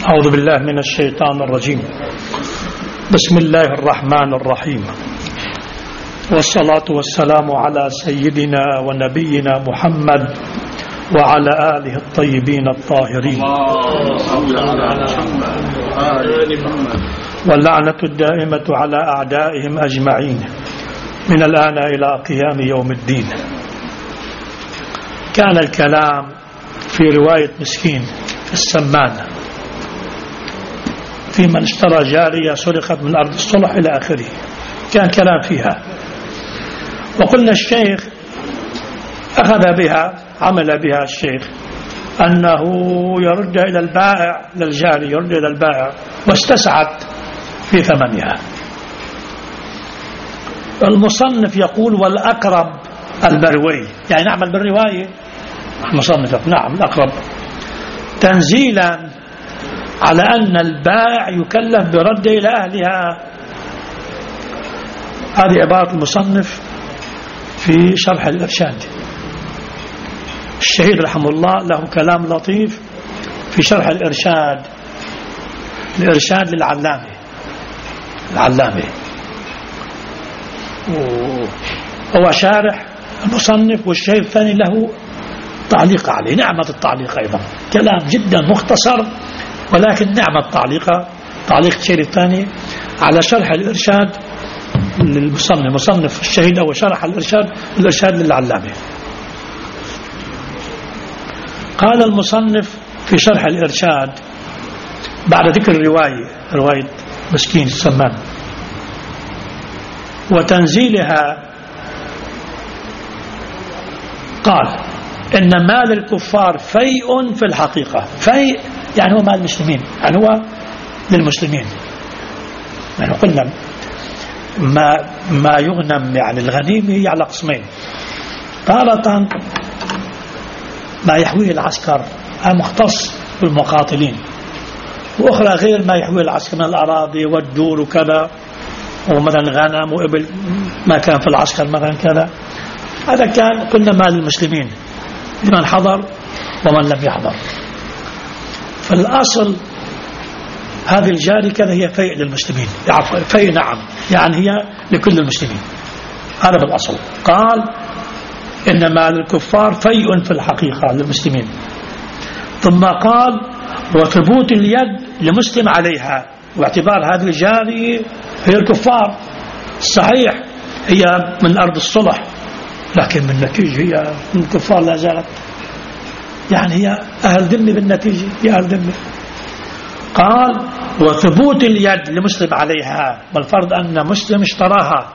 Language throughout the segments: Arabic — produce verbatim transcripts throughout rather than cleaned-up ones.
أعوذ بالله من الشيطان الرجيم. بسم الله الرحمن الرحيم، والصلاة والسلام على سيدنا ونبينا محمد وعلى آله الطيبين الطاهرين، واللعنة الدائمة على أعدائهم أجمعين من الآن إلى قيام يوم الدين. كان الكلام في رواية مسكين في السمانة في من اشترى جارية سرقت من أرض الصلح إلى آخره، كان كلام فيها. وقلنا الشيخ أخذ بها، عمل بها الشيخ أنه يرد إلى البائع، للجاري يرد إلى البائع، واستسعد في ثمنها. المصنف يقول والأقرب المروي، يعني نعمل بالرواية. المصنف نعم الأقرب تنزيلا على أن البائع يكلف برد إلى أهلها. هذه عبارة المصنف في شرح الإرشاد. الشهيد رحمه الله له كلام لطيف في شرح الإرشاد، الإرشاد للعلامة العلامة هو شارح المصنف، والشيخ الثاني له تعليق عليه، نعمة التعليق أيضا، كلام جدا مختصر ولكن نعمة تعليقه، تعليق الشيخ الثاني على شرح الإرشاد للمصنف. مصنف الشهيد أو شرح الإرشاد، الإرشاد للعلامة. قال المصنف في شرح الإرشاد بعد ذكر الرواية، رواية مسكين السمان وتنزيلها، قال إن مال الكفار فيء في الحقيقة. فيء يعني هو مال المسلمين، يعني هو للمسلمين. يعني قلنا ما ما يغنم، يعني الغنيمة هي على قسمين: تارة ما يحويه العسكر مختص بالمقاتلين، وأخرى غير ما يحويه العسكر من الأراضي والدور وكذا، ومثلا غنم وإبل ما كان في العسكر مثلا كذا. هذا كان قلنا مال المسلمين لمن حضر ومن لم يحضر. فالأصل هذه الجاري كذا هي فيء للمسلمين، فيء نعم، يعني هي لكل المسلمين، هذا بالأصل. قال إن مال الكفار فيء في الحقيقة للمسلمين. ثم قال وثبوت اليد لمسلم عليها، واعتبار هذه الجاري هي الكفار. صحيح هي من أرض الصلح، لكن من النتيجة هي من الكفار لا زالت، يعني هي أهل ذمة بالنتيجة، هي أهل ذمة. قال وثبوت اليد لمسلم عليها، بالفرض أن مسلم اشتراها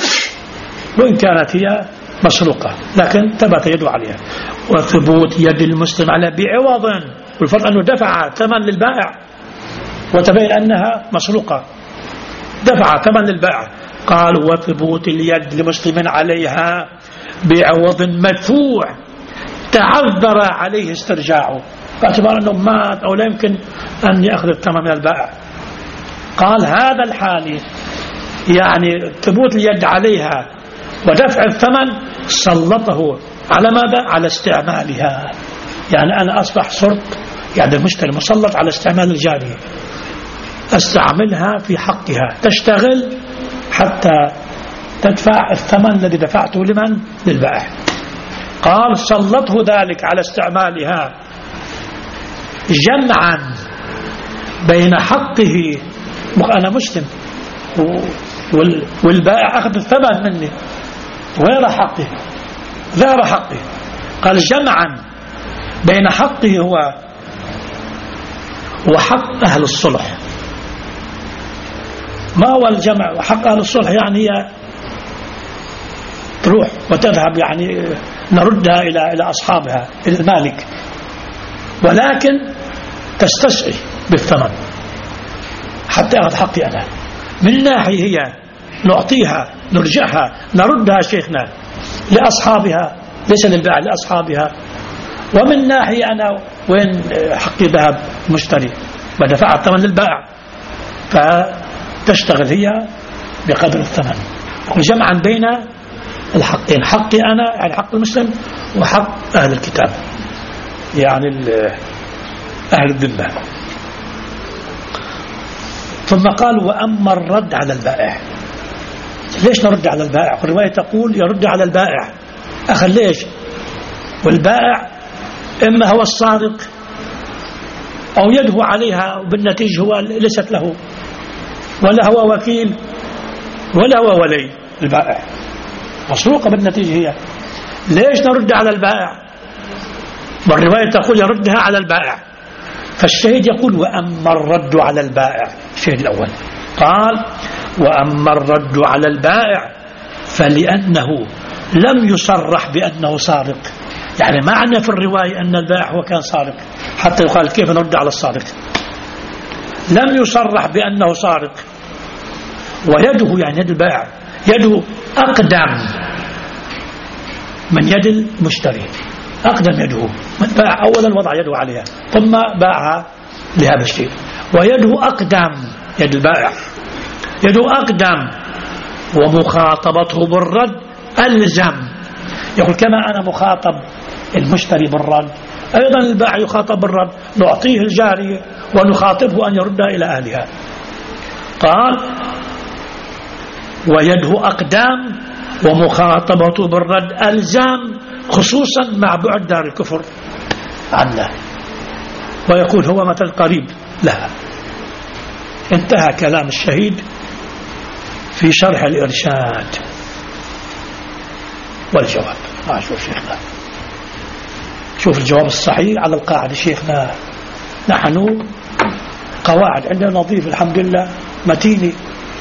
وإن كانت هي مسروقة، لكن ثبت يده عليها. وثبوت يد المسلم على بعوض، والفرض أنه دفع ثمن للبائع وتبين أنها مسروقة، دفع ثمن للبائع. قال وثبوت اليد لمسلم عليها بعوض مدفوع تعذر عليه استرجاعه، باعتبار أنه مات أو لا يمكن أن يأخذ الثمن من البائع. قال هذا الحالي، يعني ثبوت اليد عليها ودفع الثمن، سلطه على ماذا؟ على استعمالها. يعني أنا أصبح صرت يعني المشتري مسلط على استعمال الجارية، استعملها في حقها، تشتغل حتى تدفع الثمن الذي دفعته لمن؟ للبائع. قال سلطه ذلك على استعمالها جمعا بين حقه، أنا مسلم والبائع أخذ الثمن مني، غير حقه غير حقه. قال جمعا بين حقه هو وحق أهل الصلح. ما هو الجمع؟ حق أهل الصلح يعني هي تروح وتذهب، يعني نردها إلى إلى أصحابها، إلى المالك، ولكن تستسعي بالثمن حتى أخذ حقي أنا. من ناحية هي نعطيها، نرجعها، نردها شيخنا لأصحابها، ليس للبائع، لأصحابها. ومن ناحية أنا وين حقي ذهب؟ مشتري ودفع الثمن للبائع، فتشتغل هي بقدر الثمن. وجمعا بين الحقين، حقي أنا يعني حق المسلم، وحق أهل الكتاب يعني أهل الذمة. ثم قال وأما الرد على البائع. ليش نرد على البائع؟ الرواية تقول يرد على البائع. أخي ليش؟ والبائع إما هو الصادق أو يدهو عليها وبالنتيجة هو ليست له، ولا هو وكيل ولا هو ولي. البائع مسروقة بالنتيجة هي. ليش نرد على البائع؟ والرواية تقول يردها على البائع. فالشهيد يقول وأما الرد على البائع. الشهيد الأول قال وأما الرد على البائع فلأنه لم يصرح بأنه صادق. يعني معنى في الرواية أن البائع هو كان صادق حتى يقال كيف نرد على الصادق. لم يصرح بأنه صادق، ويده يعني يد البائع يده أقدم من يد المشتري. أقدم يده من باع أولا وضع يده عليها ثم باعها لهذا الشيء، ويده أقدم يد البائع يده أقدم، ومخاطبته بالرد ألزم. يقول كما أنا مخاطب المشتري بالرد أيضا البائع يخاطب بالرد، نعطيه الجارية ونخاطبه أن يردها إلى أهلها. قال ويده أقدام ومخاطبته بالرد ألزام، خصوصا مع بعد دار الكفر عنه، ويقول هو مثل قريب لها. انتهى كلام الشهيد في شرح الإرشاد والجواب. ما شوف شيخنا، شوف الجواب الصحيح على القاعدة. شيخنا نحن قواعد عندنا نظيف الحمد لله متينة.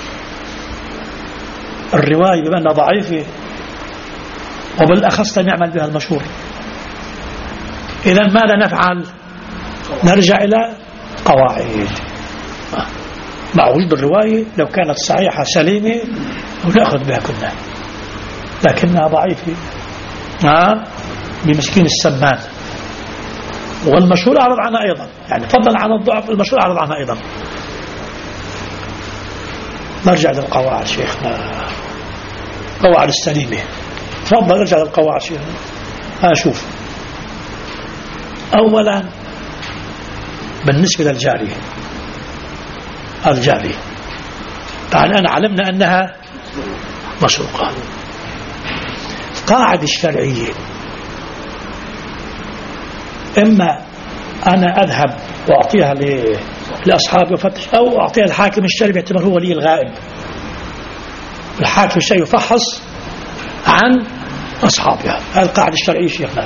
الرواية بما أنها ضعيفة وبالأخص لم يعمل بها المشهور. إذن ماذا نفعل؟ نرجع إلى قواعد مع وجود الرواية. لو كانت صحيحة سليمة ونأخذ بها كلها، لكنها ضعيفة نعم بمسكين السمان. والمشهور أعرض عنها أيضا، يعني فضلا عن الضعف المشهور أعرض عنها أيضا. نرجع للقواعد شيخنا، قواعد السليمة. تفضل نرجع للقواعد شيخنا. أشوف أولا بالنسبة للجارية، الجارية طبعا أنا علمنا أنها مسروقة. القاعدة الشرعية إما أنا أذهب وأعطيها لأصحابي وفتش، أو أعطيها الحاكم الشرعي باعتبار هو ولي الغائب. الحاكم الشرعي يفحص عن أصحابها. هذه القاعدة الشرعية شيخنا.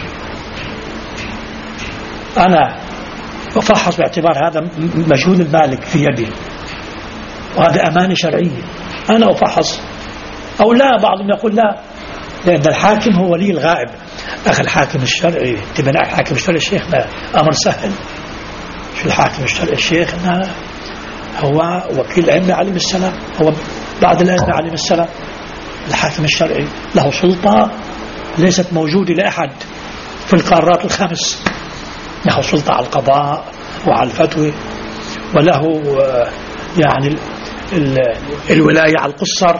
أنا أفحص باعتبار هذا مجهول المالك في يدي، وهذا أمانة شرعية. أنا أفحص أو لا. بعضهم يقول لا، لأن الحاكم هو ولي الغائب. أخي الحاكم الشرعي تبنى الحاكم الشرعي شيخنا أمر سهل. شو الحاكم الشرعي شيخنا؟ هو وكيل الأئمة عليهم السلام، هو بعد الأئمة عليهم السلام. الحاكم الشرعي له سلطة ليست موجودة لأحد في القارات الخمس. له سلطة على القضاء وعلى الفتوى، وله يعني الولاية على القصر،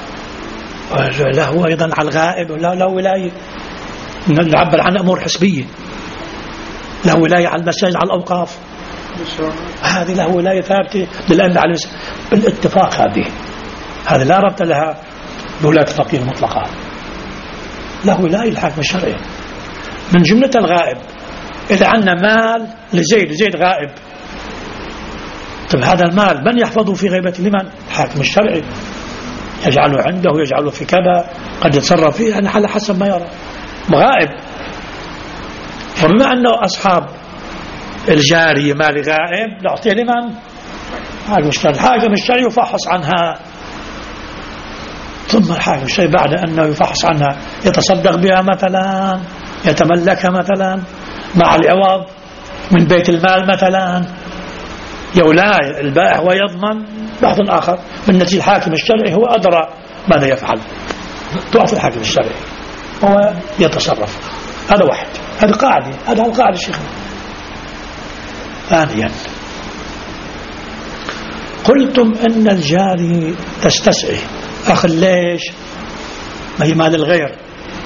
له أيضا على الغائب، وله له ولاية نعبر عن أمور حسبية، له ولاية على المساجد على الأوقاف. هذه له ولاية ثابتة للأمن على المساجد بالاتفاق. هذه هذه لا ربط لها بولاية الفقيه المطلقة. له ولاية الحاكم الشرعي. من جملة الغائب إذا عندنا مال لزيد، زيد غائب، طب هذا المال من يحفظه في غيبة لمن؟ الحاكم الشرعي يجعله عنده، يجعله في كذا، قد يتصرف فيه يعني على حسب ما يرى. غائب. وبما أنه أصحاب الجارية مال غائب نعطيه لمن؟ الحاكم الشرعي يفحص عنها، ثم الحاكم الشرعي بعد أنه يفحص عنها يتصدق بها مثلا، يتملكها مثلا مع العوض من بيت المال مثلا. يولاي البائع ويضمن بعض آخر. بالنتيجة الحاكم الشرعي هو أدرى ماذا يفعل، تعطي الحاكم الشرعي هو يتصرف. هذا واحد، هذا قاعدة، هذا القاعدة شيخنا. ثانيا قلتم أن الجاري تستسعي. أخي ليش؟ ما هي مال الغير.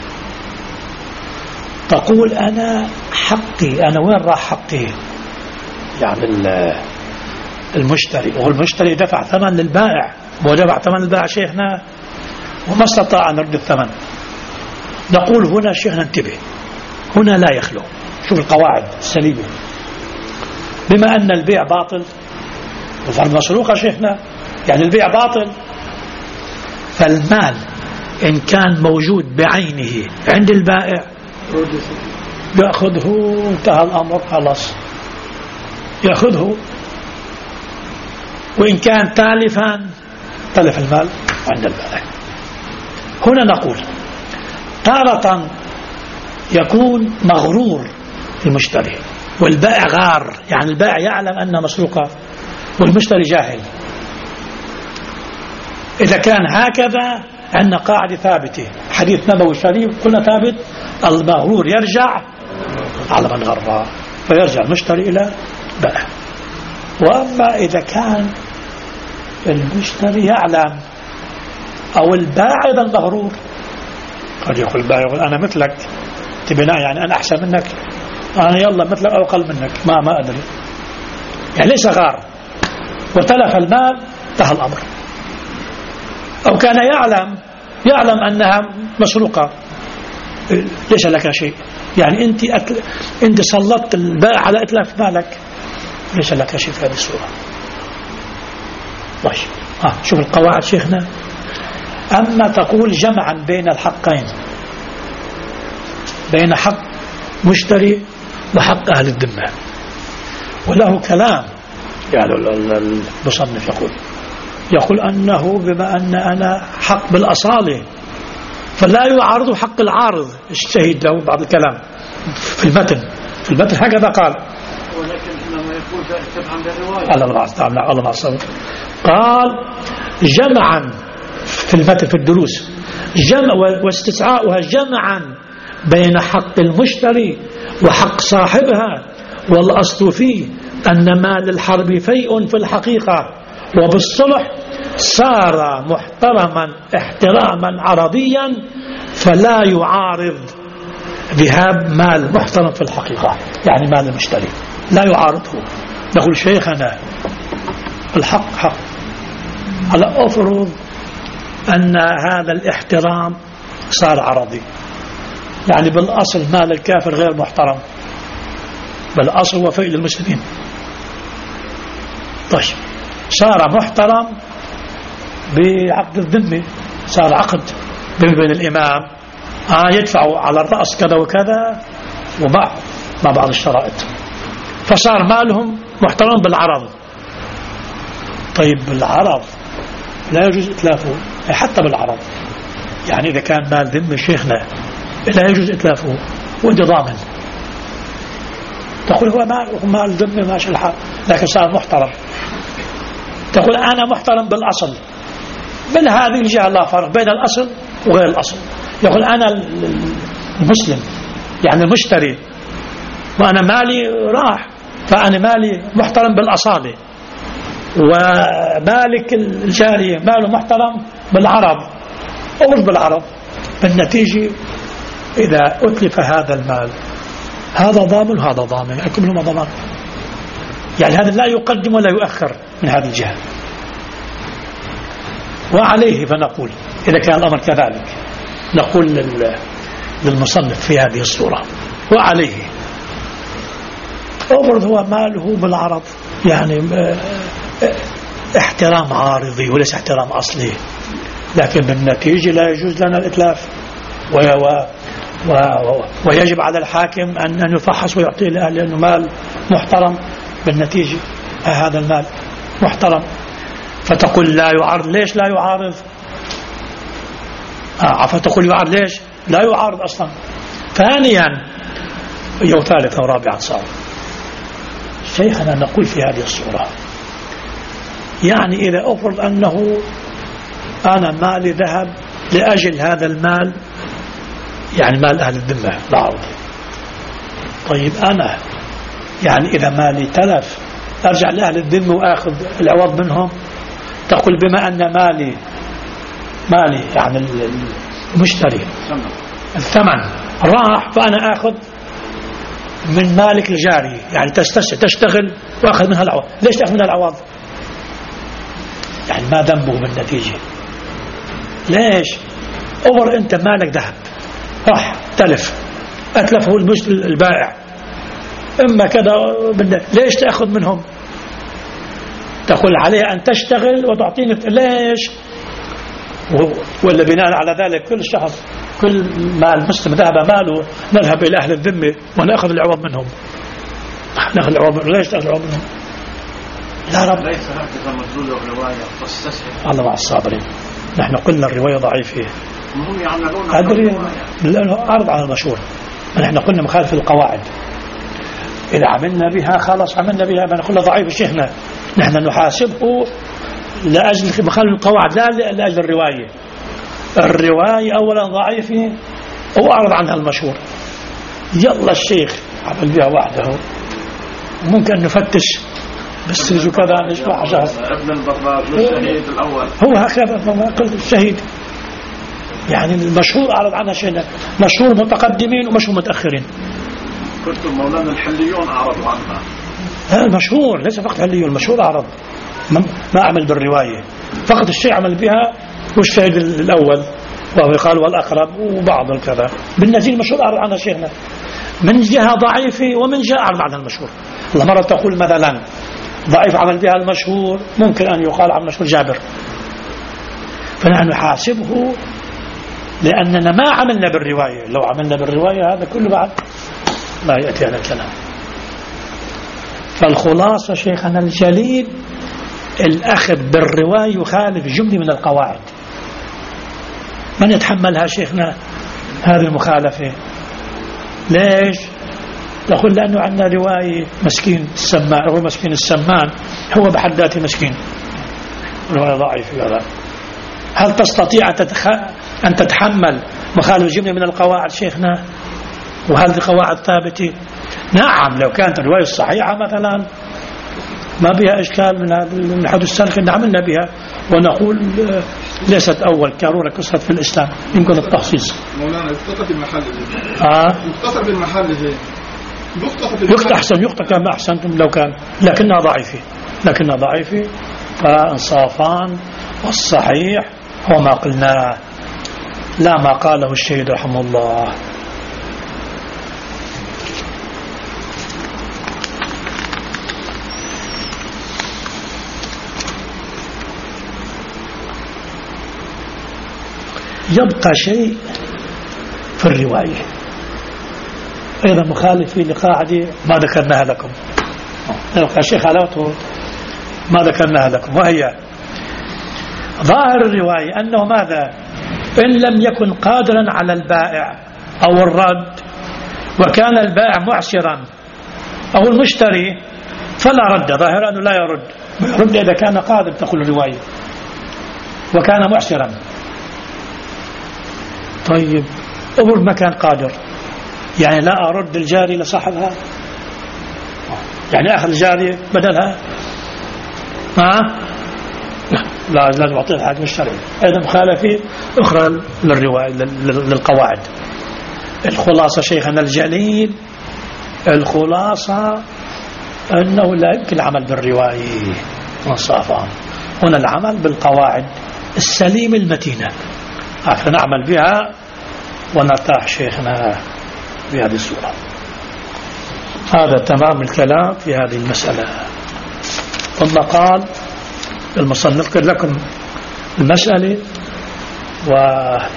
تقول أنا حقي، أنا وين راح حقي؟ يعني المشتري، والمشتري دفع ثمن للبائع، ودفع ثمن للبائع شيخنا وما استطاع أن يرد الثمن. نقول هنا شيخنا انتبه، هنا لا يخلو. شوف القواعد السليمة. بما أن البيع باطل والفرض مسروقة شيخنا، يعني البيع باطل، فالمال إن كان موجود بعينه عند البائع يأخذه، انتهى الأمر خلاص يأخذه. وإن كان تالفا تلف المال عند البائع. هنا نقول تارة يكون مغرور المشتري والبائع غار، يعني البائع يعلم أنها مسروقة والمشتري جاهل. إذا كان هكذا عندنا قاعدة ثابتة، حديث نبوي شريف قلنا ثابت: المغرور يرجع على من غره، فيرجع المشتري إلى بائع. وأما إذا كان المشتري يعلم أو البائع المغرور، قد يقول البائع يقول أنا مثلك تبناء، يعني أنا أحسن منك، أنا يلا مثلك أو أقل منك، ما ما أدري، يعني ليس غار وتلف المال، انتهى الأمر. أو كان يعلم يعلم أنها مسروقة، ليس لك شيء، يعني أنت أتل... أنت سلطت البائع على إتلاف مالك، ليس لك شيء في هذه الصورة. طيب آه شوف القواعد شيخنا. أما تقول جمعا بين الحقين، بين حق مشتري وحق أهل الذمة، وله كلام، يعني المصنف يقول يقول أنه بما أن أنا حق بالأصالة فلا يعارض حق العارض. الشهيد له بعض الكلام في المتن، في المتن هكذا قال، ولكن لما يقول تبعا بالرواية الله الله الله قال جمعا في المتن في الدروس، جمع واستسعاؤها جمعا بين حق المشتري وحق صاحبها، والأصل فيه أن مال الحرب فيء في الحقيقة، وبالصلح صار محترما احتراما عربيا، فلا يعارض ذهاب مال محترم في الحقيقة، يعني مال المشتري لا يعارضه. نقول شيخنا الحق حق، على أفرض أن هذا الاحترام صار عرضي، يعني بالأصل مال الكافر غير محترم، بالأصل هو فيء للمسلمين. طيب صار محترم بعقد الذمة، صار عقد بين الإمام آه يدفع على الرأس كذا وكذا ومع مع بعض الشرائط، فصار مالهم محترم بالعرض. طيب بالعرض لا يجوز إتلافه، حتى بالعرض، يعني إذا كان مال ذمة شيخنا لا يجوز إتلافه وانت ضامن. تقول هو مال مال ذمة ماشي الحال، لكن صار محترم. تقول أنا محترم بالأصل، من هذه الجهة لا فرق بين الأصل وغير الأصل. يقول أنا المسلم يعني المشتري وأنا مالي راح، فأنا مالي محترم بالأصالة، ومالك الجارية ماله محترم بالعرض أو مش بالعرض. بالنتيجة إذا أتلف هذا المال هذا ضامن هذا ضامن، كلهما ضمان، يعني هذا لا يقدم ولا يؤخر من هذه الجهة. وعليه فنقول إذا كان الأمر كذلك نقول للمصنف في هذه الصورة وعليه أفرض هو ماله بالعرض، يعني احترام عارضي وليس احترام أصلي، لكن بالنتيجة لا يجوز لنا الإتلاف، و و ويجب على الحاكم أن يفحص ويعطيه لأهل لأنه مال محترم. بالنتيجة هذا المال محترم، فتقول لا يعارض. ليش لا يعارض؟ آه فتقول يعارض ليش؟ لا يعارض أصلا. ثانيا أو ثالثا ورابعا صار شيخنا نقول في هذه الصورة، يعني إذا أفرض أنه أنا مالي ذهب لأجل هذا المال، يعني مال أهل الذمة بعض. طيب أنا يعني إذا مالي تلف أرجع لأهل الذمة وأخذ العوض منهم؟ تقول بما أن مالي مالي يعني المشتري الثمن راح، فأنا أخذ من مالك الجاري، يعني تشتغل وأخذ منها العوض. ليش تأخذ منها العوض؟ يعني ما ذنبه بالنتيجة. ليش؟ أمر أنت مالك ذهب راح تلف أتلفه المشتري البائع إما كذا، ليش تأخذ منهم؟ تقول عليه أن تشتغل وتعطيني، ليش؟ ولا بناء على ذلك كل شخص كل ما المسلم ذهب ماله نذهب إلى أهل الذمة ونأخذ العوض منهم، نأخذ العوض منهم. ليش تأخذ العوض منهم؟ لا رب، ليس هكذا مدلول الرواية تستصحب. الله مع الصابرين. نحن قلنا الرواية ضعيفة، هم يعملون أدري لأنه أعرض على المشهور. نحن قلنا مخالف القواعد، إذا عملنا بها خلاص عملنا بها بنقول ضعيف شيخنا. نحن نحاسبه لأجل مخالف القواعد لا لأجل الرواية. الرواية أولا ضعيفة وأعرض عنها المشهور. يلا الشيخ عمل بها وحده، ممكن نفتش بالسرج وكذا نشبع شخص ابن البراج والشهيد الأول هو هكذا قلت الشهيد. يعني المشهور أعرض عنها شيء، مشهور متقدمين ومشهور متأخرين. كنتم مولانا الحليون أعرضوا عنها. لا المشهور ليس فقط حليون، المشهور أعرض ما أعمل بالرواية فقط الشيء عمل بها والشهيد الأول وهو قال والأقرب وبعض الكذا. بالنتيجة المشهور أعرض عنها شيخنا من جهة ضعيفة ومن جهة أعرض عنها المشهور. الله مرة تقول مثلا ضعيف عمل بها المشهور ممكن أن يقال عن المشهور جابر، فنحن نحاسبه لأننا ما عملنا بالرواية. لو عملنا بالرواية هذا كله بعد ما يأتي على الكلام. فالخلاصة شيخنا الجليل الأخذ بالرواية يخالف جملة من القواعد. من يتحملها شيخنا هذه المخالفة؟ ليش؟ نقول لأنه عندنا رواية مسكين السمان، هو مسكين السمان هو بحد ذاته مسكين، رواية ضعيفة. هل تستطيع أن تتحمل مخالف جملة من القواعد شيخنا؟ وهذه قواعد ثابتة. نعم لو كانت الرواية الصحيحة مثلا ما بها إشكال من هذا من حدث السلف إن عملنا بها ونقول ليست أول كارورة كسرت في الإسلام يمكن التخصيص. مولانا يختصر في المحل آه يختصر في المحل زي يختصر أحسن يختصر كما أحسنتم لو كان، لكنها ضعيفة لكنها ضعيفة. فإنصافان والصحيح هو ما قلناه لا ما قاله الشهيد رحمه الله. يبقى شيء في الرواية أيضا مخالف لقاعدة ما ذكرناها لكم، يبقى شيء خالفته ما ذكرناها لكم، وهي ظاهر الرواية أنه ماذا؟ إن لم يكن قادرا على البائع أو الرد وكان البائع معسرا أو المشتري فلا رد. ظاهر أنه لا يرد، يرد إذا كان قادر تقول الرواية وكان معسرا. طيب أمر ما كان قادر يعني لا أرد الجاري لصاحبها، يعني أخذ الجارية بدلها ها؟ لا لازم أعطيه الحاكم الشرعي. أيضا مخالفة أخرى للرواية للقواعد. الخلاصة شيخنا الجليل الخلاصة أنه لا يمكن العمل بالرواية منصافا، هنا العمل بالقواعد السليمة المتينة عشان نعمل بها ونرتاح شيخنا بهذه الصورة. هذا تمام الكلام في هذه المسألة. ثم قال المصنف لكم المسألة ونذكر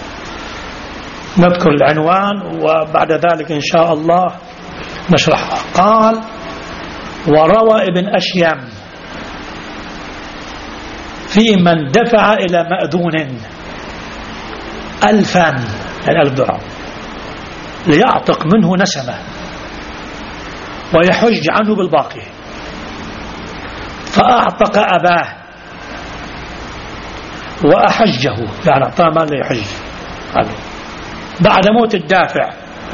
العنوان وبعد ذلك إن شاء الله نشرحها. قال وروى ابن أشيم في من دفع إلى مأذون ألفا يعني ألف درهم ليعتق منه نسمة ويحج عنه بالباقي، فأعتق أباه وأحجه يعني أعطاه مال ليحج عنه بعد موت الدافع،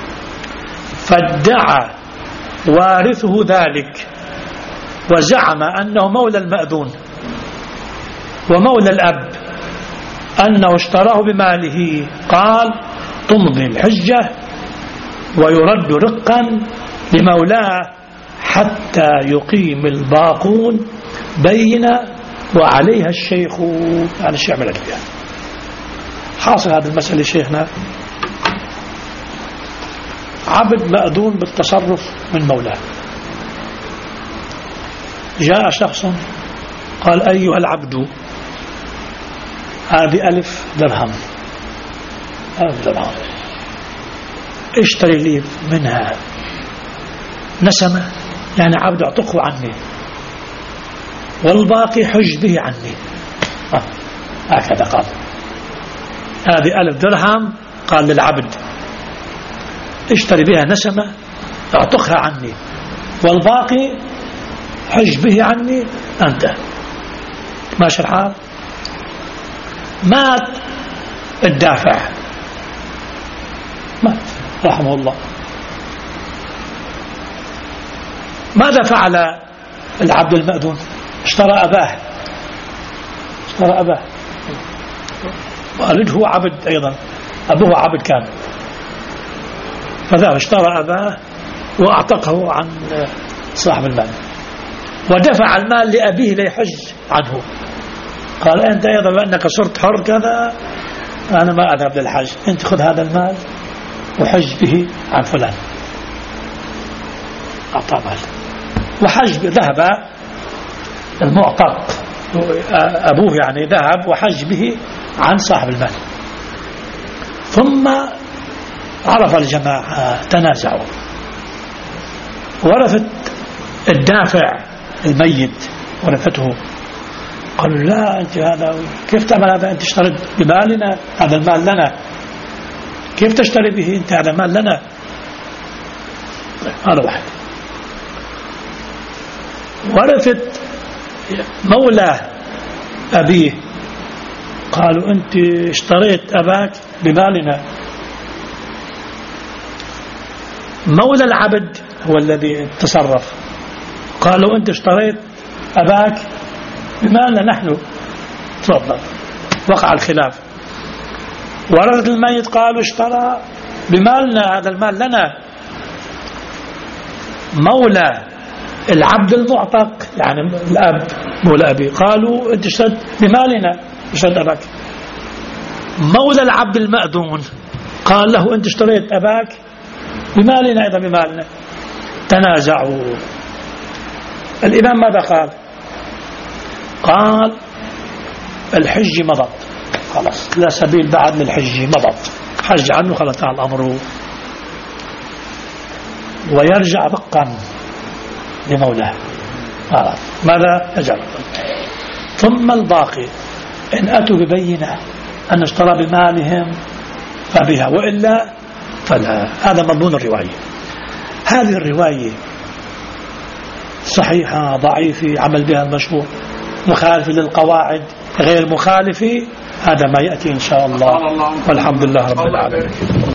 فادعى وارثه ذلك وزعم أنه مولى المأذون ومولى الأب أنه اشتراه بماله. قال تمضي الحجة ويرد رقا لمولاه حتى يقيم الباقون بين وعليها الشيخ يعني الشيء يعمل فيها. حاصل هذه المسألة شيخنا عبد مأذون بالتصرف من مولاه. جاء شخص قال أيها العبد هذه ألف درهم ألف درهم اشتري لي منها نسمة يعني عبد اعتقه عني والباقي حج به عني. آه. هكذا قال هذه ألف درهم قال للعبد اشتري بها نسمة اعتقها عني والباقي حج به عني أنت. ماشي الحال. مات الدافع مات رحمه الله. ماذا فعل العبد المأذون؟ اشترى أباه اشترى أباه والده هو عبد أيضا أبوه عبد كان فذهب اشترى أباه وأعتقه عن صاحب المال ودفع المال لأبيه ليحج عنه. قال أنت أيضا بأنك صرت حر كذا أنا ما أذهب للحج أنت خذ هذا المال وحج به عن فلان. أعطى مال وحج به. ذهب المعتق أبوه يعني ذهب وحج به عن صاحب المال. ثم عرف الجماعة تنازعوا ورثت الدافع الميت ورثته قالوا لا أنت هذا كيف تعمل هذا أنت اشتريت بمالنا هذا المال لنا كيف تشتري به أنت هذا المال لنا. هذا واحد. ورثت مولى أبيه قالوا أنت اشتريت أباك بمالنا. مولى العبد هو الذي تصرف قالوا أنت اشتريت أباك بمالنا نحن. تفضل. وقع الخلاف. ورثة الميت قالوا اشترى بمالنا هذا المال لنا. مولى العبد المعتق يعني الأب مولى أبي قالوا أنت اشتريت بمالنا اشتريت أباك. مولى العبد المأذون قال له أنت اشتريت أباك بمالنا أيضا بمالنا. تنازعوا. الإمام ماذا قال؟ قال الحج مضت خلاص لا سبيل بعد للحج مضت حج عنه خلاص على الأمر ويرجع بقا لمولاه. خلاص ماذا يجعل. ثم الباقي إن أتوا ببينة أن اشترى بمالهم فبها وإلا فلا. هذا مضمون الرواية. هذه الرواية صحيحة ضعيفة عمل بها المشهور مخالف للقواعد غير مخالف هذا ما يأتي إن شاء الله والحمد لله رب العالمين.